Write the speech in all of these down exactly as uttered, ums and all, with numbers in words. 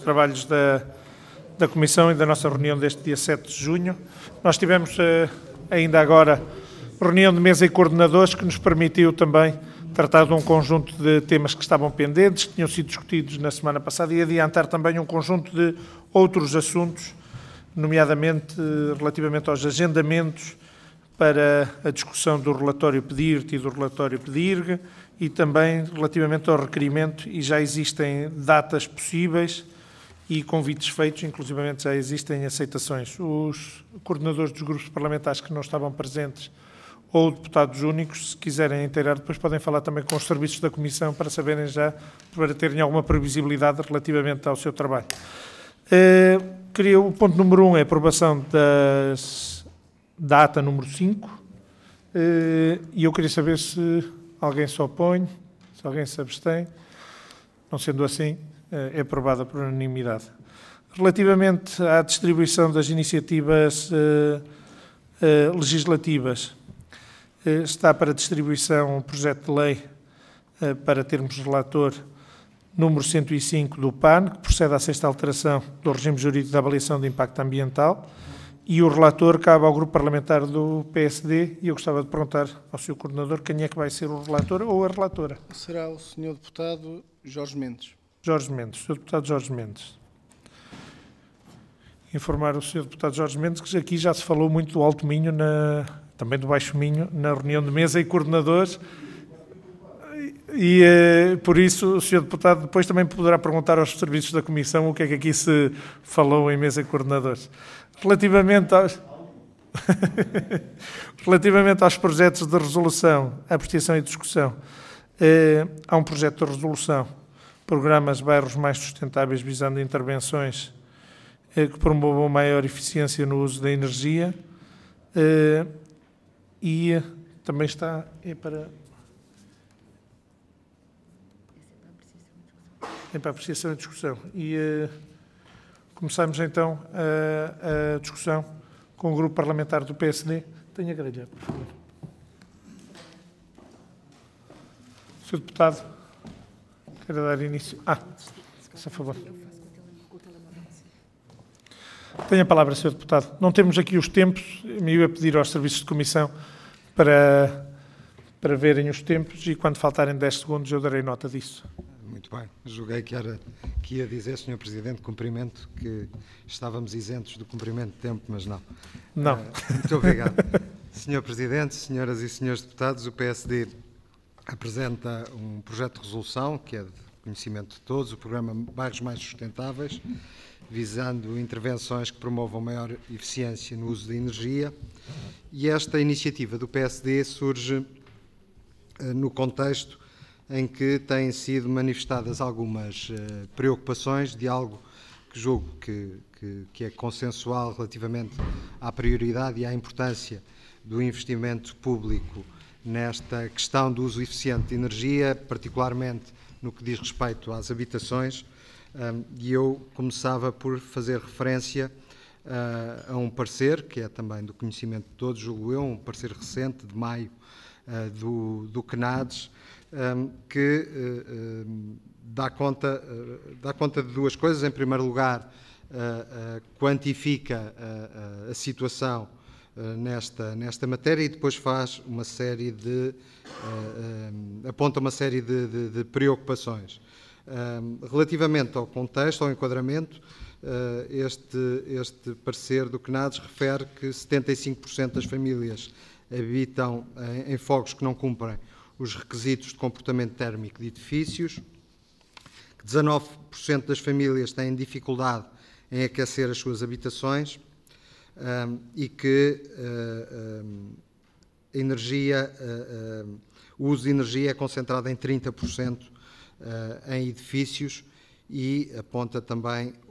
trabalhos da, da Comissão e da nossa reunião deste dia sete de junho. Nós tivemos uh, ainda agora reunião de mesa e coordenadores que nos permitiu também tratar de um conjunto de temas que estavam pendentes, que tinham sido discutidos na semana passada e adiantar também um conjunto de outros assuntos, nomeadamente relativamente aos agendamentos para a discussão do relatório PEDIRT e do relatório PEDIRG e também relativamente ao requerimento, e já existem datas possíveis e convites feitos, inclusivamente já existem aceitações. Os coordenadores dos grupos parlamentares que não estavam presentes ou deputados únicos, se quiserem inteirar, depois podem falar também com os serviços da Comissão para saberem já, para terem alguma previsibilidade relativamente ao seu trabalho. Uh, queria, o ponto número um é a aprovação das, da ata número cinco, uh, e eu queria saber se alguém se opõe, se alguém se abstém. Não sendo assim, uh, é aprovada por unanimidade. Relativamente à distribuição das iniciativas uh, uh, legislativas, uh, está para distribuição um projeto de lei uh, para termos relator número cento e cinco do P A N, que procede à sexta alteração do regime jurídico da avaliação de impacto ambiental, e o relator cabe ao grupo parlamentar do P S D, e eu gostava de perguntar ao senhor coordenador quem é que vai ser o relator ou a relatora. Será o senhor deputado Jorge Mendes. Jorge Mendes, o senhor deputado Jorge Mendes. Informar o senhor deputado Jorge Mendes que aqui já se falou muito do Alto Minho, na, também do Baixo Minho, na reunião de mesa e coordenadores, e eh, por isso o senhor deputado depois também poderá perguntar aos serviços da Comissão o que é que aqui se falou em mesa e coordenadores. Relativamente aos, relativamente aos projetos de resolução, apreciação e discussão, eh, há um projeto de resolução, programas bairros mais sustentáveis visando intervenções eh, que promovam maior eficiência no uso da energia, eh, e eh, também está é para... É para apreciação e discussão. E uh, começamos então a, a discussão com o grupo parlamentar do P S D. Tenha a grelha, por favor. senhor Deputado, quer dar início? Ah, por favor. Tenha a palavra, senhor Deputado. Não temos aqui os tempos, eu ia pedir aos serviços de comissão para, para verem os tempos e quando faltarem dez segundos eu darei nota disso. Muito bem. Julguei que, era, que ia dizer, senhor Presidente, cumprimento, que estávamos isentos do cumprimento de tempo, mas não. Não. Uh, muito obrigado. senhor Presidente, senhoras e senhores deputados, o P S D apresenta um projeto de resolução, que é de conhecimento de todos, o programa Bairros Mais Sustentáveis, visando intervenções que promovam maior eficiência no uso da energia. E esta iniciativa do P S D surge uh, no contexto em que têm sido manifestadas algumas uh, preocupações de algo que julgo que, que, que é consensual relativamente à prioridade e à importância do investimento público nesta questão do uso eficiente de energia, particularmente no que diz respeito às habitações, um, e eu começava por fazer referência uh, a um parecer, que é também do conhecimento de todos, julgo eu, um parecer recente, de maio, uh, do, do CNADES, Um, que uh, uh, dá, conta, uh, dá conta de duas coisas. Em primeiro lugar, uh, uh, quantifica uh, uh, a situação uh, nesta, nesta matéria e depois faz uma série de, uh, um, aponta uma série de, de, de preocupações. Um, relativamente ao contexto, ao enquadramento, uh, este, este parecer do CNADES refere que setenta e cinco por cento das famílias habitam em, em fogos que não cumprem os requisitos de comportamento térmico de edifícios, que dezanove por cento das famílias têm dificuldade em aquecer as suas habitações um, e que uh, um, a energia, uh, uh, o uso de energia é concentrado em trinta por cento uh, em edifícios, e aponta também o,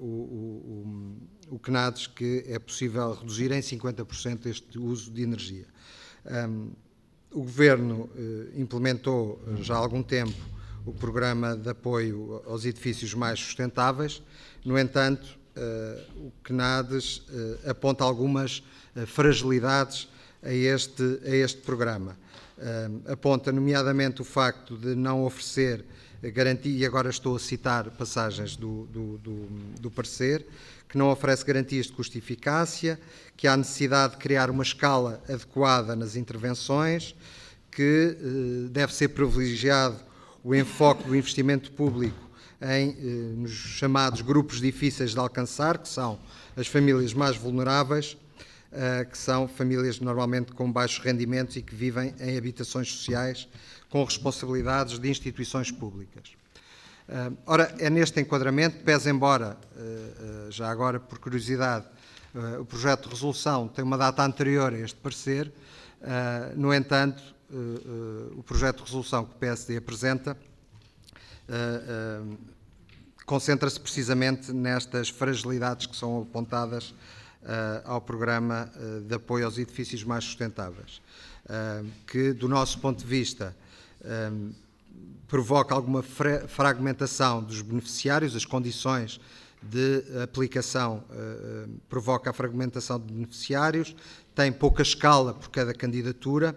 o, o, o CNADES que é possível reduzir em cinquenta por cento este uso de energia. Um, O Governo eh, implementou já há algum tempo o programa de apoio aos edifícios mais sustentáveis. No entanto, eh, o CNADES eh, aponta algumas eh, fragilidades a este, a este programa. Eh, aponta nomeadamente o facto de não oferecer garantia, e agora estou a citar passagens do, do, do, do parecer, que não oferece garantias de custo e eficácia, que há necessidade de criar uma escala adequada nas intervenções, que eh, deve ser privilegiado o enfoque do investimento público em eh, nos chamados grupos difíceis de alcançar, que são as famílias mais vulneráveis, eh, que são famílias normalmente com baixos rendimentos e que vivem em habitações sociais com responsabilidades de instituições públicas. Uh, ora, é neste enquadramento, pese embora, uh, uh, já agora por curiosidade, uh, o projeto de resolução tem uma data anterior a este parecer, uh, no entanto, uh, uh, o projeto de resolução que o P S D apresenta uh, uh, concentra-se precisamente nestas fragilidades que são apontadas uh, ao Programa uh, de Apoio aos Edifícios Mais Sustentáveis, uh, que, do nosso ponto de vista, um, provoca alguma fra fragmentação dos beneficiários, as condições de aplicação uh, provoca a fragmentação de beneficiários, tem pouca escala por cada candidatura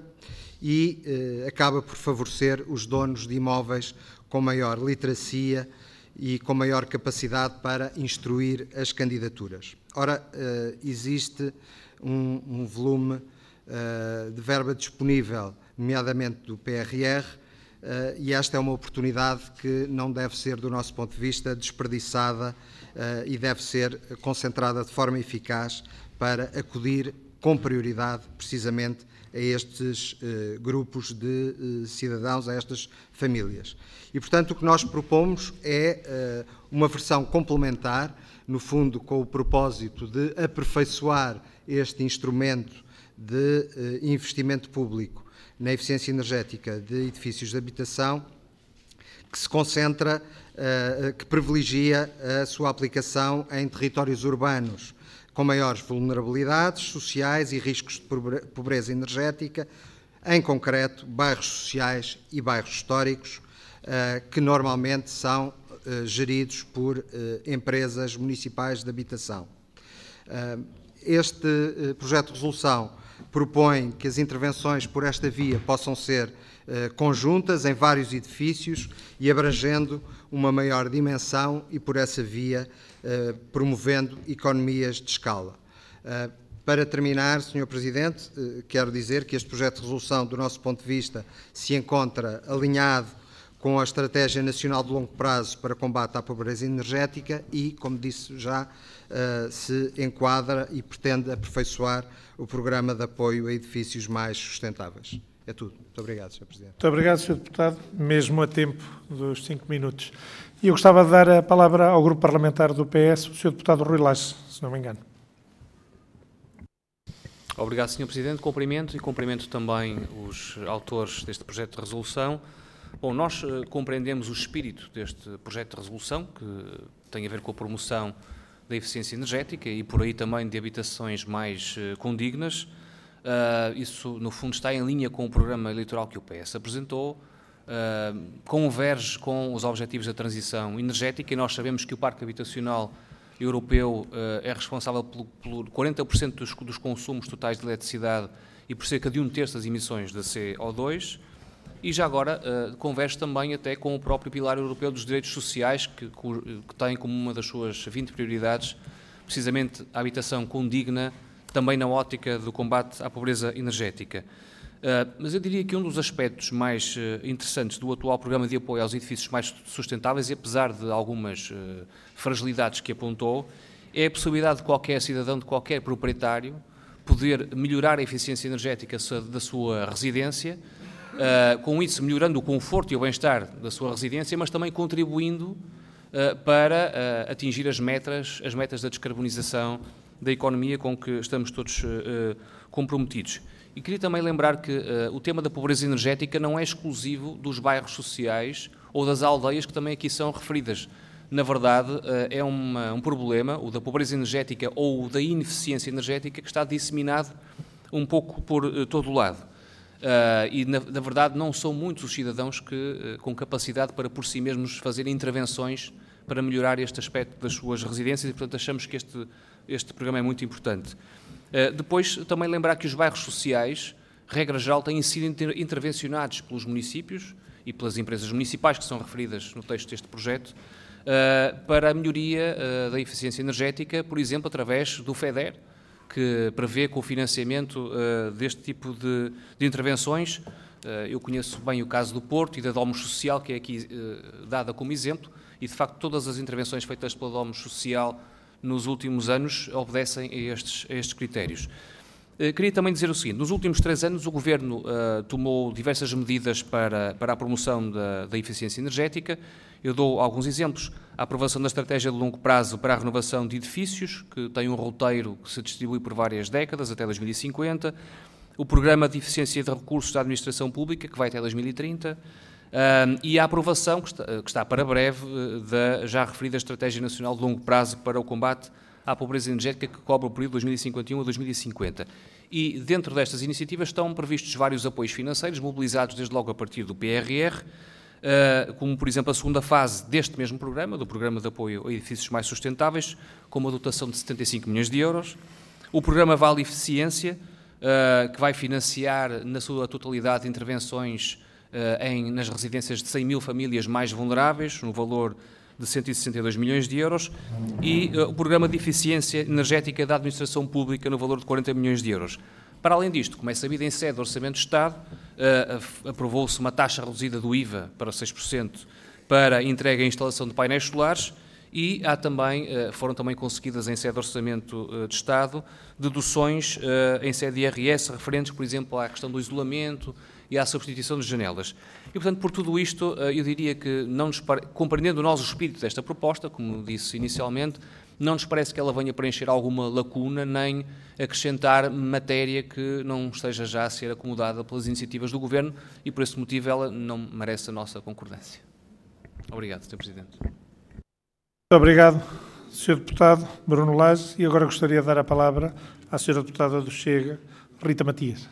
e uh, acaba por favorecer os donos de imóveis com maior literacia e com maior capacidade para instruir as candidaturas. Ora, uh, existe um, um volume uh, de verba disponível, nomeadamente do P R R, Uh, e esta é uma oportunidade que não deve ser, do nosso ponto de vista, desperdiçada uh, e deve ser concentrada de forma eficaz para acudir com prioridade, precisamente, a estes uh, grupos de uh, cidadãos, a estas famílias. E, portanto, o que nós propomos é uh, uma versão complementar, no fundo, com o propósito de aperfeiçoar este instrumento de uh, investimento público na eficiência energética de edifícios de habitação, que se concentra, uh, que privilegia a sua aplicação em territórios urbanos com maiores vulnerabilidades sociais e riscos de pobreza energética, em concreto, bairros sociais e bairros históricos, uh, que normalmente são uh, geridos por uh, empresas municipais de habitação. Uh, este uh, projeto de resolução propõe que as intervenções por esta via possam ser uh, conjuntas em vários edifícios e abrangendo uma maior dimensão e, por essa via, uh, promovendo economias de escala. Uh, para terminar, senhor Presidente, uh, quero dizer que este projeto de resolução, do nosso ponto de vista, se encontra alinhado com a Estratégia Nacional de Longo Prazo para combate à pobreza energética e, como disse já, uh, se enquadra e pretende aperfeiçoar o Programa de Apoio a Edifícios Mais Sustentáveis. É tudo. Muito obrigado, senhor Presidente. Muito obrigado, senhor Deputado, mesmo a tempo dos cinco minutos. E eu gostava de dar a palavra ao Grupo Parlamentar do P S, o senhor Deputado Rui Lage, se não me engano. Obrigado, senhor Presidente. Cumprimento e cumprimento também os autores deste projeto de resolução. Bom, nós uh, compreendemos o espírito deste projeto de resolução, que tem a ver com a promoção da eficiência energética e por aí também de habitações mais uh, condignas. Uh, isso, no fundo, está em linha com o programa eleitoral que o P S apresentou, uh, converge com os objetivos da transição energética e nós sabemos que o parque habitacional europeu uh, é responsável por, por quarenta por cento dos, dos consumos totais de eletricidade e por cerca de um terço das emissões da C O dois. E já agora uh, converge também até com o próprio Pilar Europeu dos Direitos Sociais, que, que tem como uma das suas vinte prioridades precisamente a habitação condigna, também na ótica do combate à pobreza energética. Uh, mas eu diria que um dos aspectos mais uh, interessantes do atual programa de apoio aos edifícios mais sustentáveis, e apesar de algumas uh, fragilidades que apontou, é a possibilidade de qualquer cidadão, de qualquer proprietário, poder melhorar a eficiência energética da sua residência, Uh, com isso melhorando o conforto e o bem-estar da sua residência, mas também contribuindo uh, para uh, atingir as metas, as metas da descarbonização da economia com que estamos todos uh, comprometidos. E queria também lembrar que uh, o tema da pobreza energética não é exclusivo dos bairros sociais ou das aldeias que também aqui são referidas. Na verdade, uh, é uma, um problema, o da pobreza energética ou o da ineficiência energética, que está disseminado um pouco por uh, todo o lado. Uh, e, na, na verdade, não são muitos os cidadãos que, uh, com capacidade para, por si mesmos, fazerem intervenções para melhorar este aspecto das suas residências e, portanto, achamos que este, este programa é muito importante. Uh, depois, também lembrar que os bairros sociais, regra geral, têm sido inter intervencionados pelos municípios e pelas empresas municipais, que são referidas no texto deste projeto, uh, para a melhoria uh, da eficiência energética, por exemplo, através do FEDER, que prevê com o financiamento uh, deste tipo de, de intervenções. Uh, eu conheço bem o caso do Porto e da Domus Social, que é aqui uh, dada como exemplo, e de facto todas as intervenções feitas pela Domus Social nos últimos anos obedecem a estes, a estes critérios. Uh, queria também dizer o seguinte: nos últimos três anos o Governo uh, tomou diversas medidas para, para a promoção da, da eficiência energética. Eu dou alguns exemplos. A aprovação da estratégia de longo prazo para a renovação de edifícios, que tem um roteiro que se distribui por várias décadas, até dois mil e cinquenta. O Programa de Eficiência de Recursos da Administração Pública, que vai até dois mil e trinta. Um, e a aprovação, que está, que está para breve, da já referida Estratégia Nacional de Longo Prazo para o combate à pobreza energética, que cobre o período dois mil e cinquenta e um a dois mil e cinquenta. E dentro destas iniciativas estão previstos vários apoios financeiros, mobilizados desde logo a partir do P R R, uh, como por exemplo a segunda fase deste mesmo programa, do Programa de Apoio a Edifícios Mais Sustentáveis, com uma dotação de setenta e cinco milhões de euros. O Programa Vale Eficiência, uh, que vai financiar na sua totalidade intervenções uh, em, nas residências de cem mil famílias mais vulneráveis, no valor de cento e sessenta e dois milhões de euros, e uh, o Programa de Eficiência Energética da Administração Pública no valor de quarenta milhões de euros. Para além disto, como é sabido, em sede do Orçamento de Estado, uh, aprovou-se uma taxa reduzida do I V A para seis por cento para entrega e instalação de painéis solares, e há também, uh, foram também conseguidas em sede do Orçamento uh, de Estado deduções uh, em sede de I R S referentes, por exemplo, à questão do isolamento e à substituição de janelas. E, portanto, por tudo isto, eu diria que, não nos pare... compreendendo nós o espírito desta proposta, como disse inicialmente, não nos parece que ela venha preencher alguma lacuna, nem acrescentar matéria que não esteja já a ser acomodada pelas iniciativas do Governo, e, por esse motivo, ela não merece a nossa concordância. Obrigado, senhor Presidente. Muito obrigado, senhor Deputado Bruno Lage, e agora gostaria de dar a palavra à senhora Deputada do Chega, Rita Matias.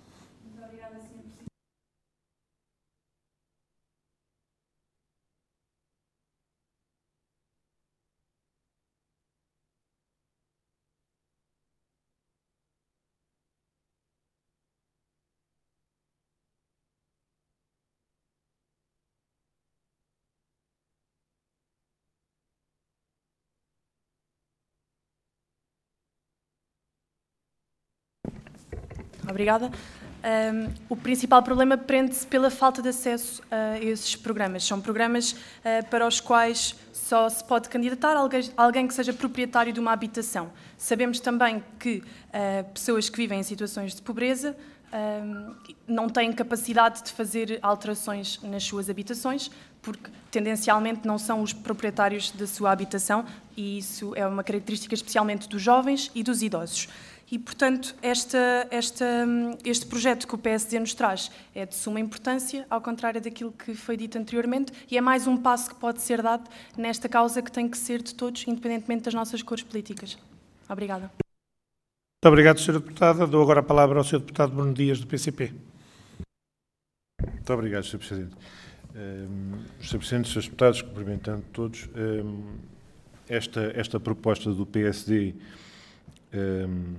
Obrigada. Um, o principal problema prende-se pela falta de acesso a esses programas. São programas uh, para os quais só se pode candidatar alguém, alguém que seja proprietário de uma habitação. Sabemos também que uh, pessoas que vivem em situações de pobreza uh, não têm capacidade de fazer alterações nas suas habitações, porque tendencialmente não são os proprietários da sua habitação, e isso é uma característica especialmente dos jovens e dos idosos. E, portanto, esta, esta, este projeto que o P S D nos traz é de suma importância, ao contrário daquilo que foi dito anteriormente, e é mais um passo que pode ser dado nesta causa que tem que ser de todos, independentemente das nossas cores políticas. Obrigada. Muito obrigado, senhora Deputada. Dou agora a palavra ao senhor Deputado Bruno Dias, do P C P. Muito obrigado, senhor Presidente. Um, senhor Presidente, senhores Deputados, cumprimentando todos, um, esta, esta proposta do P S D, um,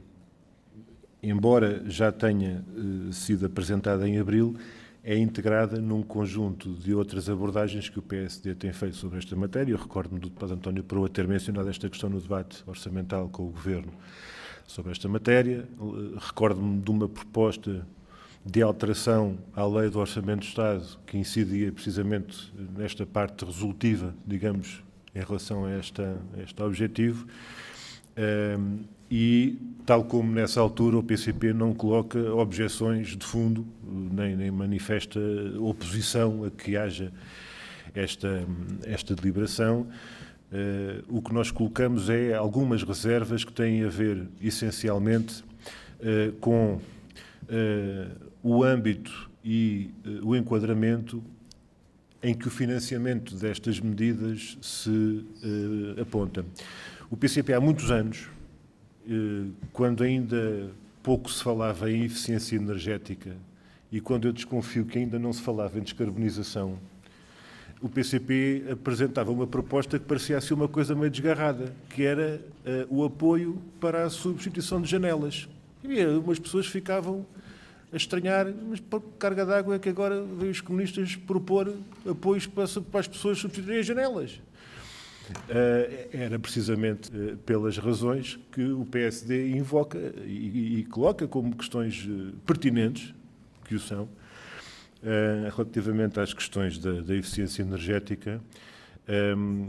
embora já tenha uh, sido apresentada em abril, é integrada num conjunto de outras abordagens que o P S D tem feito sobre esta matéria. Eu recordo-me do deputado António Peroa ter mencionado esta questão no debate orçamental com o Governo sobre esta matéria. Uh, recordo-me de uma proposta de alteração à lei do Orçamento do Estado que incidia precisamente nesta parte resolutiva, digamos, em relação a, esta, a este objetivo. Um, e, tal como nessa altura, o P C P não coloca objeções de fundo, nem, nem manifesta oposição a que haja esta, esta deliberação. Uh, o que nós colocamos é algumas reservas que têm a ver, essencialmente, uh, com uh, o âmbito e uh, o enquadramento em que o financiamento destas medidas se uh, aponta. O P C P há muitos anos, quando ainda pouco se falava em eficiência energética e quando eu desconfio que ainda não se falava em descarbonização, o P C P apresentava uma proposta que parecia assim uma coisa meio desgarrada, que era uh, o apoio para a substituição de janelas. E umas pessoas ficavam a estranhar, mas por carga d'água é que agora veio os comunistas propor apoios para, para as pessoas substituírem as janelas. Uh, era precisamente uh, pelas razões que o P S D invoca e, e coloca como questões uh, pertinentes, que o são, uh, relativamente às questões da, da eficiência energética, um,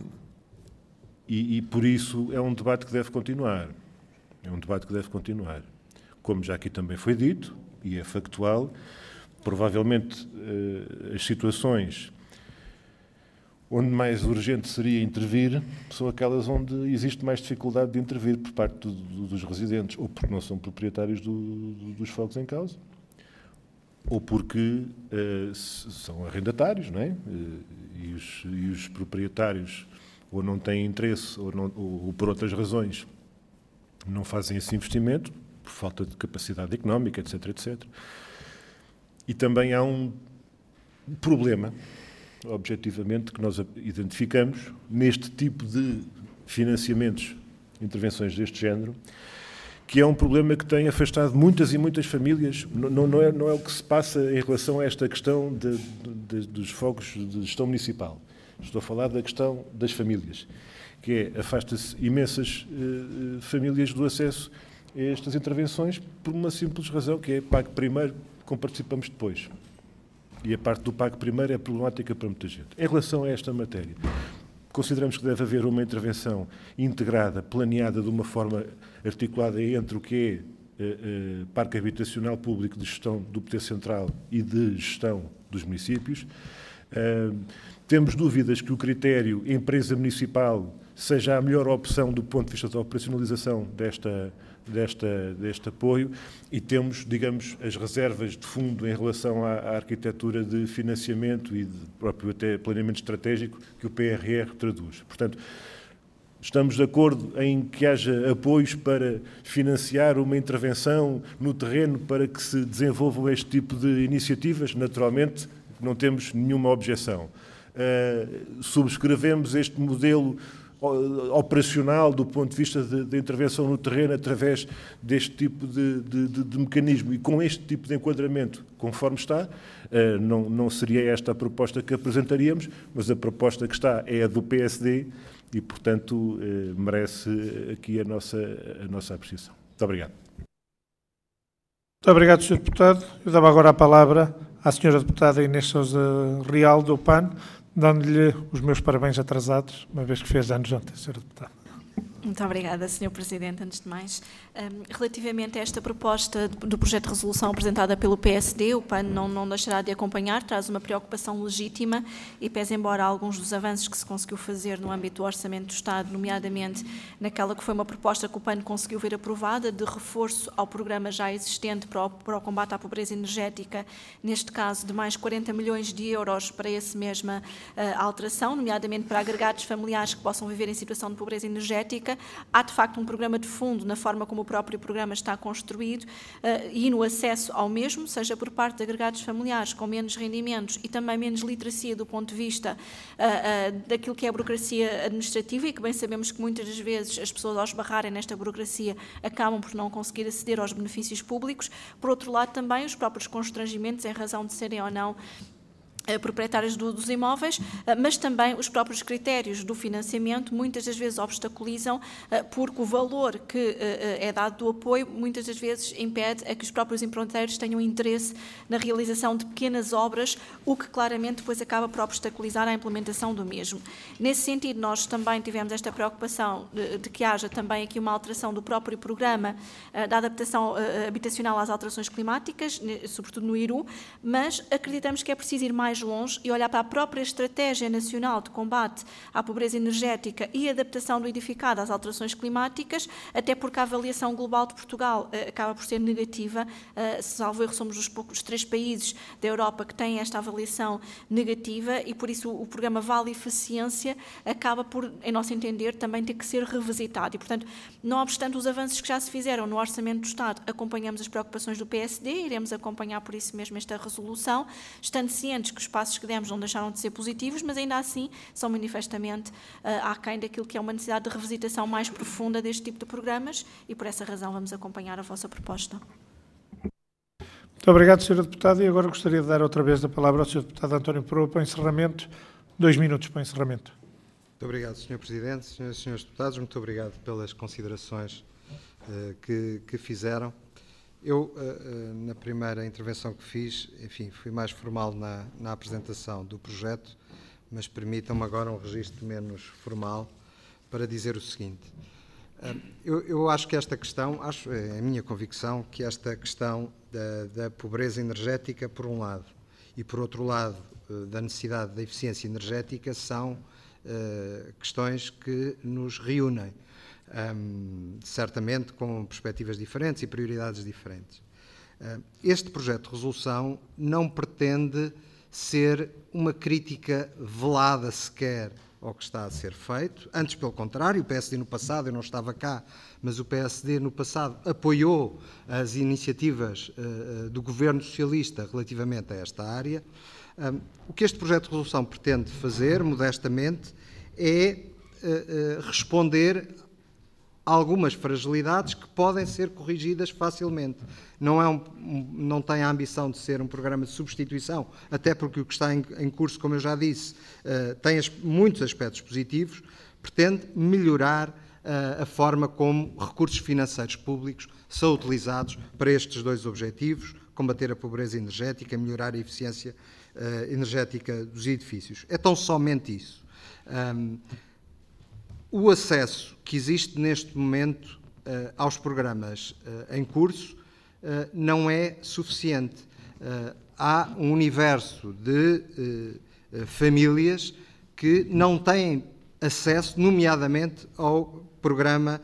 e, e por isso é um debate que deve continuar. É um debate que deve continuar. Como já aqui também foi dito, e é factual, provavelmente uh, as situações onde mais urgente seria intervir são aquelas onde existe mais dificuldade de intervir por parte do, do, dos residentes, ou porque não são proprietários do, do, dos fogos em causa, ou porque uh, são arrendatários, não é? Uh, e, os, e os proprietários ou não têm interesse, ou, não, ou, ou por outras razões não fazem esse investimento, por falta de capacidade económica, etc, etcétera. E também há um problema, objetivamente, que nós identificamos neste tipo de financiamentos, intervenções deste género, que é um problema que tem afastado muitas e muitas famílias. Não, não, é, não é o que se passa em relação a esta questão de, de, dos fogos de gestão municipal. Estou a falar da questão das famílias, que é, afasta-se imensas uh, famílias do acesso a estas intervenções por uma simples razão, que é pague primeiro, comparticipamos depois. E a parte do pague primeiro é problemática para muita gente. Em relação a esta matéria, consideramos que deve haver uma intervenção integrada, planeada de uma forma articulada entre o que é uh, uh, parque habitacional público de gestão do poder central e de gestão dos municípios. Uh, temos dúvidas que o critério empresa municipal seja a melhor opção do ponto de vista da operacionalização desta Desta, deste apoio, e temos, digamos, as reservas de fundo em relação à, à arquitetura de financiamento e de próprio até planeamento estratégico que o P R R traduz. Portanto, estamos de acordo em que haja apoios para financiar uma intervenção no terreno para que se desenvolvam este tipo de iniciativas. Naturalmente, não temos nenhuma objeção. Uh, subscrevemos este modelo operacional do ponto de vista de intervenção no terreno através deste tipo de, de, de, de mecanismo, e com este tipo de enquadramento, conforme está, não, não seria esta a proposta que apresentaríamos, mas a proposta que está é a do P S D e, portanto, merece aqui a nossa, a nossa apreciação. Muito obrigado. Muito obrigado, senhor Deputado. Eu dava agora a palavra à senhora Deputada Inês Sousa Real, do P A N, dando-lhe os meus parabéns atrasados, uma vez que fez anos ontem, senhora Deputada. Muito obrigada, senhor Presidente. Antes de mais, um, relativamente a esta proposta do projeto de resolução apresentada pelo P S D, o P A N não, não deixará de acompanhar, traz uma preocupação legítima e, pese embora alguns dos avanços que se conseguiu fazer no âmbito do Orçamento do Estado, nomeadamente naquela que foi uma proposta que o P A N conseguiu ver aprovada, de reforço ao programa já existente para o, para o combate à pobreza energética, neste caso de mais quarenta milhões de euros para essa mesma uh, alteração, nomeadamente para agregados familiares que possam viver em situação de pobreza energética. Há, de facto, um programa de fundo na forma como o próprio programa está construído uh, e no acesso ao mesmo, seja por parte de agregados familiares com menos rendimentos e também menos literacia do ponto de vista uh, uh, daquilo que é a burocracia administrativa, e que bem sabemos que muitas das vezes as pessoas, ao esbarrarem nesta burocracia, acabam por não conseguir aceder aos benefícios públicos. Por outro lado, também os próprios constrangimentos em razão de serem ou não proprietários do, dos imóveis, mas também os próprios critérios do financiamento muitas das vezes obstaculizam, porque o valor que é dado do apoio muitas das vezes impede a que os próprios empreiteiros tenham interesse na realização de pequenas obras, o que claramente depois acaba por obstaculizar a implementação do mesmo. Nesse sentido, nós também tivemos esta preocupação de, de que haja também aqui uma alteração do próprio programa da adaptação habitacional às alterações climáticas, sobretudo no I R U, mas acreditamos que é preciso ir mais longe e olhar para a própria Estratégia Nacional de Combate à Pobreza Energética e adaptação do edificado às alterações climáticas, até porque a avaliação global de Portugal uh, acaba por ser negativa. Uh, salvo erro, somos os poucos três países da Europa que têm esta avaliação negativa, e por isso o, o programa Vale Eficiência acaba por, em nosso entender, também ter que ser revisitado. E, portanto, não obstante os avanços que já se fizeram no Orçamento do Estado, acompanhamos as preocupações do P S D, iremos acompanhar por isso mesmo esta resolução, estando cientes que os passos que demos não deixaram de ser positivos, mas ainda assim são manifestamente uh, aquém daquilo que é uma necessidade de revisitação mais profunda deste tipo de programas, e por essa razão vamos acompanhar a vossa proposta. Muito obrigado, senhora Deputada. E agora gostaria de dar outra vez a palavra ao senhor Deputado António Peroa para o encerramento. Dois minutos para o encerramento. Muito obrigado, senhor Presidente, senhoras e senhores Deputados. Muito obrigado pelas considerações uh, que, que fizeram. Eu, uh, uh, na primeira intervenção que fiz, enfim, fui mais formal na, na apresentação do projeto, mas permitam-me agora um registro menos formal para dizer o seguinte. Uh, eu, eu acho que esta questão, acho, é a minha convicção, que esta questão da, da pobreza energética, por um lado, e por outro lado, uh, da necessidade da eficiência energética, são uh, questões que nos reúnem. Um, certamente com perspectivas diferentes e prioridades diferentes. Uh, este projeto de resolução não pretende ser uma crítica velada sequer ao que está a ser feito, antes pelo contrário, o P S D no passado, eu não estava cá, mas o P S D no passado apoiou as iniciativas uh, do Governo Socialista relativamente a esta área. Um, o que este projeto de resolução pretende fazer, modestamente, é uh, uh, responder algumas fragilidades que podem ser corrigidas facilmente. Não, é um, não tem a ambição de ser um programa de substituição, até porque o que está em, em curso, como eu já disse, uh, tem as, muitos aspectos positivos, pretende melhorar uh, a forma como recursos financeiros públicos são utilizados para estes dois objetivos, combater a pobreza energética e melhorar a eficiência uh, energética dos edifícios. É tão somente isso. Um, O acesso que existe neste momento uh, aos programas uh, em curso uh, não é suficiente. Uh, há um universo de uh, uh, famílias que não têm acesso, nomeadamente, ao programa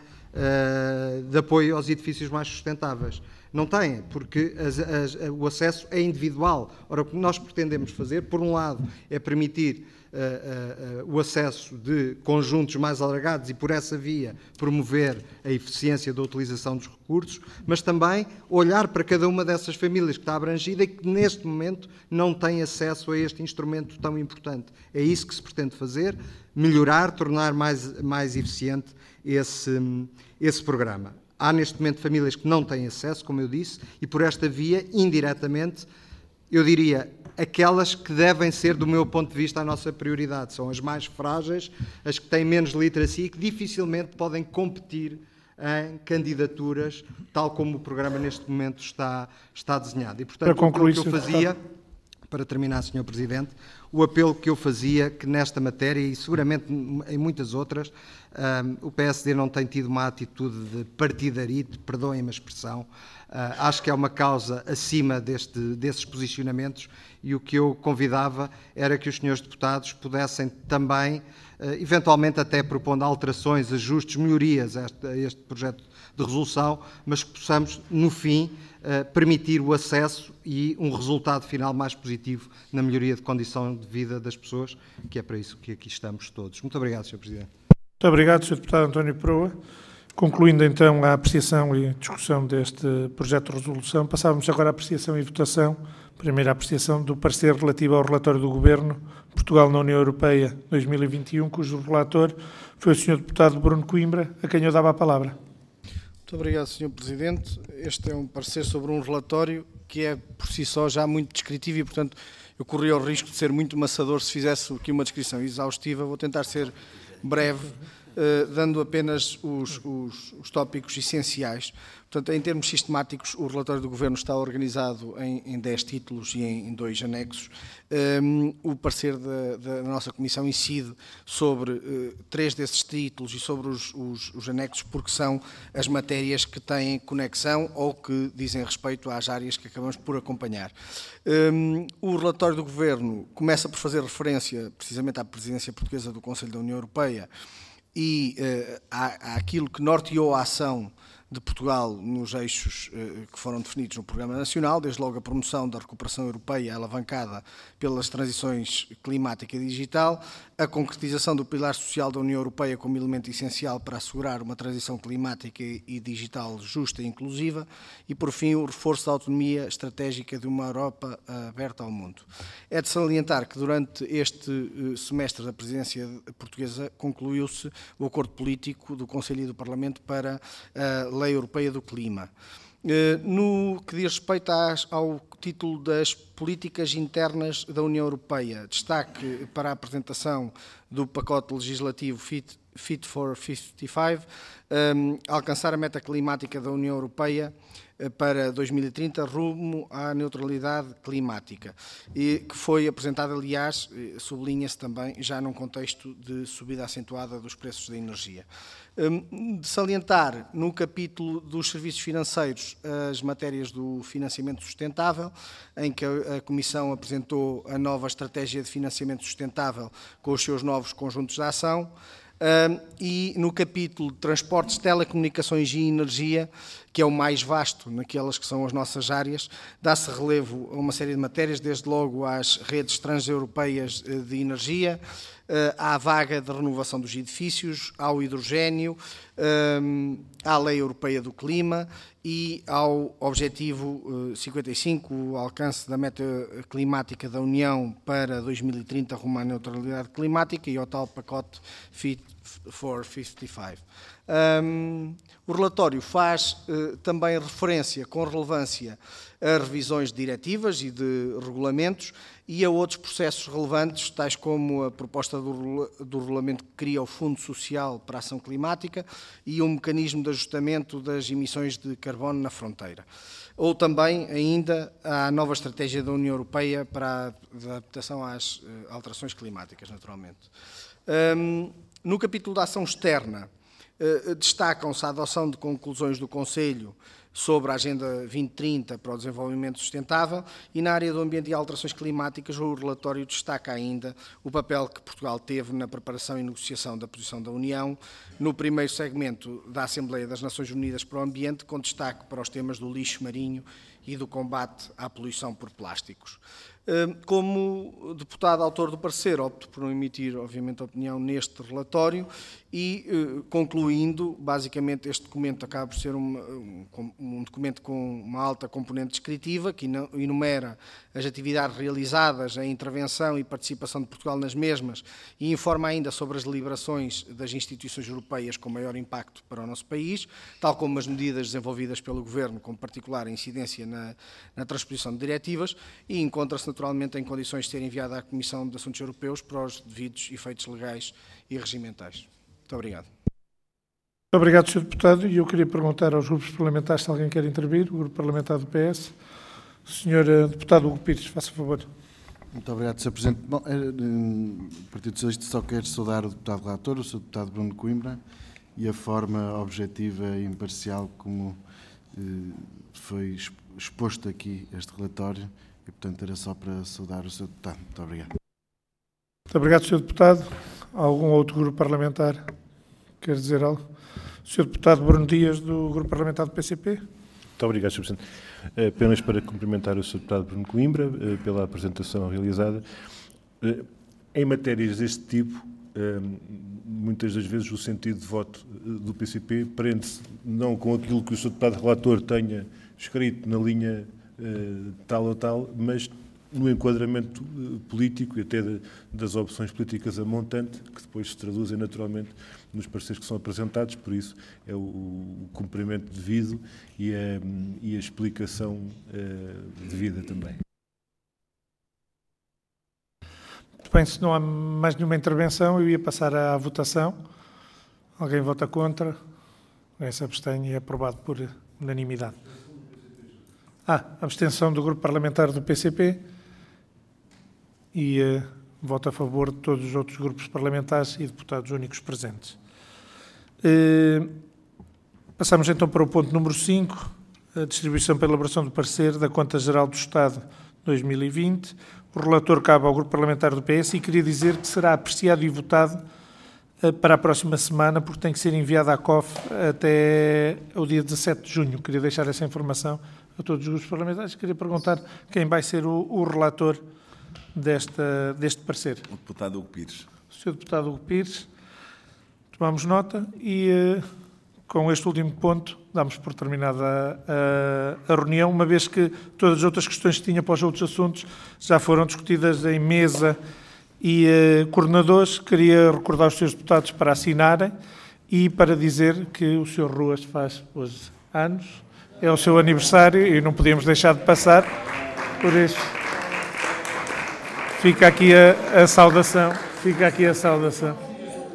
uh, de apoio aos edifícios mais sustentáveis. Não têm, porque as, as, o acesso é individual. Ora, o que nós pretendemos fazer, por um lado, é permitir Uh, uh, uh, o acesso de conjuntos mais alargados e, por essa via, promover a eficiência da utilização dos recursos, mas também olhar para cada uma dessas famílias que está abrangida e que, neste momento, não tem acesso a este instrumento tão importante. É isso que se pretende fazer, melhorar, tornar mais, mais eficiente esse, esse programa. Há, neste momento, famílias que não têm acesso, como eu disse, e, por esta via, indiretamente, eu diria, aquelas que devem ser, do meu ponto de vista, a nossa prioridade. São as mais frágeis, as que têm menos literacia e que dificilmente podem competir em candidaturas, tal como o programa neste momento está, está desenhado. E, portanto, para concluir, o que eu fazia, para terminar, senhor Presidente, o apelo que eu fazia, que nesta matéria e seguramente em muitas outras, um, o P S D não tem tido uma atitude de partidarite, perdoem-me a expressão, uh, acho que é uma causa acima deste, desses posicionamentos e o que eu convidava era que os senhores deputados pudessem também, uh, eventualmente até propondo alterações, ajustes, melhorias a este, a este projeto de resolução, mas que possamos, no fim, uh, permitir o acesso e um resultado final mais positivo na melhoria de condição de vida das pessoas, que é para isso que aqui estamos todos. Muito obrigado, senhor Presidente. Muito obrigado, senhor Deputado António Peroa. Concluindo então a apreciação e discussão deste projeto de resolução, passávamos agora à apreciação e votação. Primeira apreciação do parecer relativo ao relatório do Governo, Portugal na União Europeia dois mil e vinte e um, cujo relator foi o senhor Deputado Bruno Coimbra, a quem eu dava a palavra. Muito obrigado, senhor Presidente. Este é um parecer sobre um relatório que é, por si só, já muito descritivo e, portanto, eu corria o risco de ser muito maçador se fizesse aqui uma descrição exaustiva. Vou tentar ser breve, uh, dando apenas os, os, os tópicos essenciais. Portanto, em termos sistemáticos, o relatório do Governo está organizado em, em dez títulos e em, em dois anexos. Um, o parecer da, da nossa Comissão incide sobre uh, três desses títulos e sobre os, os, os anexos, porque são as matérias que têm conexão ou que dizem respeito às áreas que acabamos por acompanhar. Um, o relatório do Governo começa por fazer referência precisamente à presidência portuguesa do Conselho da União Europeia e uh, à, àquilo que norteou a ação de Portugal nos eixos eh, que foram definidos no Programa Nacional, desde logo a promoção da recuperação europeia alavancada pelas transições climática e digital, a concretização do pilar social da União Europeia como elemento essencial para assegurar uma transição climática e digital justa e inclusiva e, por fim, o reforço da autonomia estratégica de uma Europa aberta ao mundo. É de salientar que durante este semestre da presidência portuguesa concluiu-se o acordo político do Conselho e do Parlamento para a Lei Europeia do Clima. No que diz respeito às, ao título das políticas internas da União Europeia, destaque para a apresentação do pacote legislativo Fit, Fit for cinquenta e cinco, um, alcançar a meta climática da União Europeia para dois mil e trinta, rumo à neutralidade climática, e que foi apresentada, aliás, sublinha-se também, já num contexto de subida acentuada dos preços da energia. De salientar, no capítulo dos serviços financeiros, as matérias do financiamento sustentável, em que a Comissão apresentou a nova estratégia de financiamento sustentável com os seus novos conjuntos de ação. Uh, e no capítulo de transportes, telecomunicações e energia, que é o mais vasto naquelas que são as nossas áreas, dá-se relevo a uma série de matérias, desde logo às redes transeuropeias de energia, uh, à vaga de renovação dos edifícios, ao hidrogénio, uh, à Lei Europeia do Clima e ao Objetivo uh, cinquenta e cinco, o alcance da meta climática da União para dois mil e trinta, rumo à neutralidade climática, e ao tal pacote Fit for cinquenta e cinco. Um, o relatório faz uh, também referência, com relevância, a revisões de diretivas e de regulamentos e a outros processos relevantes, tais como a proposta do, do regulamento que cria o Fundo Social para a Ação Climática e o mecanismo de ajustamento das emissões de carbono na fronteira. Ou também, ainda, a nova estratégia da União Europeia para a adaptação às uh, alterações climáticas, naturalmente. Um, no capítulo da ação externa, uh, destacam-se a adoção de conclusões do Conselho sobre a Agenda vinte trinta para o desenvolvimento sustentável, e na área do ambiente e alterações climáticas o relatório destaca ainda o papel que Portugal teve na preparação e negociação da posição da União no primeiro segmento da Assembleia das Nações Unidas para o Ambiente, com destaque para os temas do lixo marinho e do combate à poluição por plásticos. Como deputado autor do parecer, opto por não emitir, obviamente, opinião neste relatório e, concluindo, basicamente este documento acaba por ser um, um, um documento com uma alta componente descritiva, que enumera as atividades realizadas, a intervenção e participação de Portugal nas mesmas, e informa ainda sobre as deliberações das instituições europeias com maior impacto para o nosso país, tal como as medidas desenvolvidas pelo Governo, com particular incidência na, na transposição de diretivas, e encontra-se naturalmente em condições de ser enviada à Comissão de Assuntos Europeus para os devidos efeitos legais e regimentais. Muito obrigado. Muito obrigado, senhor Deputado. E eu queria perguntar aos grupos parlamentares se alguém quer intervir. O Grupo Parlamentar do P S. O senhor Deputado Hugo Pires, faça favor. Muito obrigado, senhor Presidente. Bom, o Partido Socialista só quer saudar o deputado relator, o senhor Deputado Bruno Coimbra, e a forma objetiva e imparcial como eh, foi exposto aqui este relatório. E, portanto, era só para saudar o senhor Deputado. Muito obrigado. Muito obrigado, senhor Deputado. Algum outro grupo parlamentar quer dizer algo? O senhor Deputado Bruno Dias, do Grupo Parlamentar do P C P. Muito obrigado, senhor Presidente. Apenas para cumprimentar o senhor Deputado Bruno Coimbra pela apresentação realizada. Em matérias deste tipo, muitas das vezes o sentido de voto do P C P prende-se não com aquilo que o senhor Deputado Relator tenha escrito na linha tal ou tal, mas no enquadramento político e até de, das opções políticas a montante, que depois se traduzem naturalmente nos pareceres que são apresentados, por isso é o, o cumprimento devido e a, e a explicação uh, devida também. Muito bem, se não há mais nenhuma intervenção, eu ia passar à votação. Alguém vota contra? Alguém se abstém e é aprovado por unanimidade. Ah, abstenção do Grupo Parlamentar do P C P e uh, voto a favor de todos os outros grupos parlamentares e deputados únicos presentes. Uh, passamos então para o ponto número cinco, a distribuição pela elaboração do parecer da Conta Geral do Estado dois mil e vinte. O relator cabe ao Grupo Parlamentar do P S e queria dizer que será apreciado e votado uh, para a próxima semana, porque tem que ser enviado à C O F até o dia dezassete de junho. Queria deixar essa informação a todos os grupos parlamentares. Queria perguntar quem vai ser o, o relator desta, deste parecer. O deputado Hugo Pires. O senhor Deputado Hugo Pires. Tomamos nota e, uh, com este último ponto, damos por terminada a, a, a reunião, uma vez que todas as outras questões que tinha para os outros assuntos já foram discutidas em mesa e uh, coordenadores. Queria recordar os senhores deputados para assinarem e para dizer que o senhor Ruas faz hoje anos. é o seu aniversário e não podíamos deixar de passar, por isso fica aqui a, a saudação, fica aqui a saudação.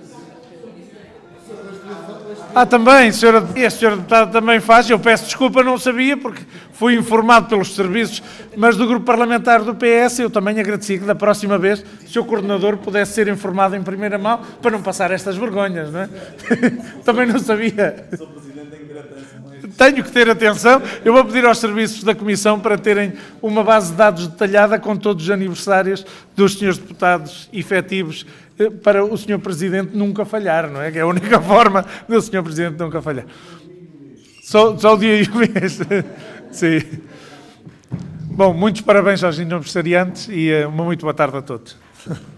Ah, também, senhora, a senhora deputada também faz, eu peço desculpa, não sabia, porque fui informado pelos serviços, mas do grupo parlamentar do P S, eu também agradeci que da próxima vez o seu coordenador pudesse ser informado em primeira mão, para não passar estas vergonhas, não é? Também não sabia. Tenho que ter atenção, eu vou pedir aos serviços da Comissão para terem uma base de dados detalhada com todos os aniversários dos senhores deputados efetivos, para o senhor Presidente nunca falhar, não é? Que é a única forma do senhor Presidente nunca falhar. Só, só o dia e o mês. Sim. Bom, muitos parabéns aos aniversariantes e uma muito boa tarde a todos.